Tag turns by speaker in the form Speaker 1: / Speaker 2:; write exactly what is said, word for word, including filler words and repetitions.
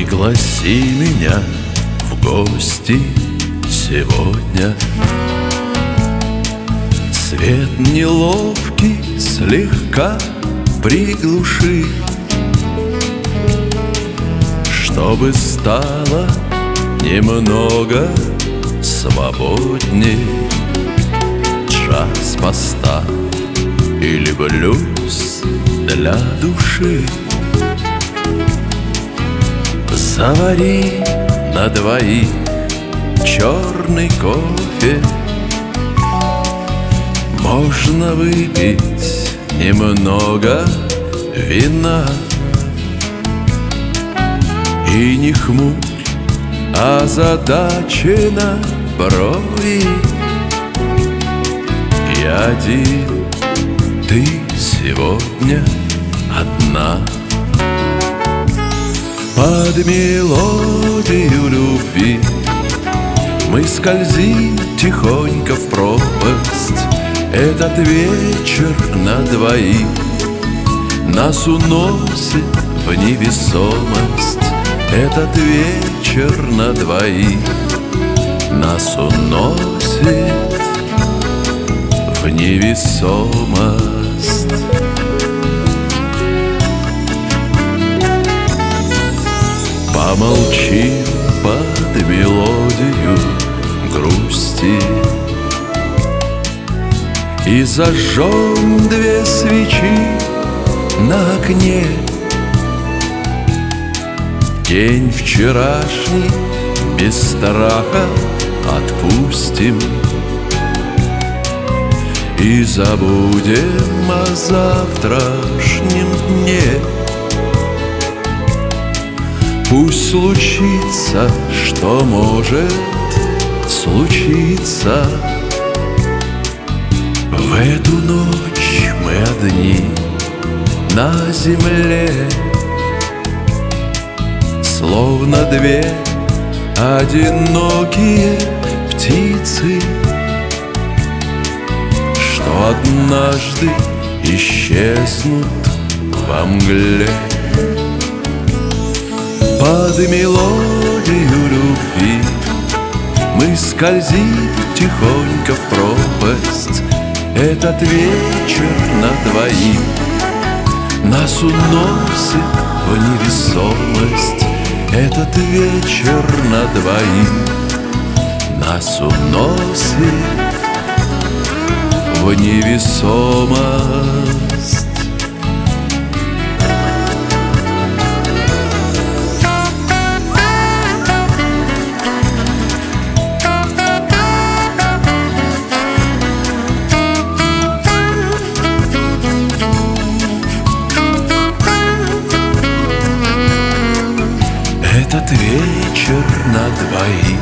Speaker 1: Пригласи меня в гости сегодня. Свет неловкий слегка приглуши, чтобы стало немного свободней. Джаз поставь или блюз для души. Завари на двоих черный кофе. Можно выпить немного вина. И не хмурь озадаченно брови. Я один, ты сегодня одна. Под мелодию любви мы скользим тихонько в пропасть. Этот вечер на двоих нас уносит в невесомость. Этот вечер на двоих нас уносит в невесомость. Помолчим под мелодию грусти и зажжем две свечи на окне. День вчерашний без страха отпустим и забудем о завтрашнем дне. Пусть случится, что может случиться. В эту ночь мы одни на земле, словно две одинокие птицы, что однажды исчезнут во мгле. Под мелодию любви мы скользим тихонько в пропасть. Этот вечер на двоих нас уносит в невесомость. Этот вечер на двоих нас уносит в невесомость. Этот вечер на двоих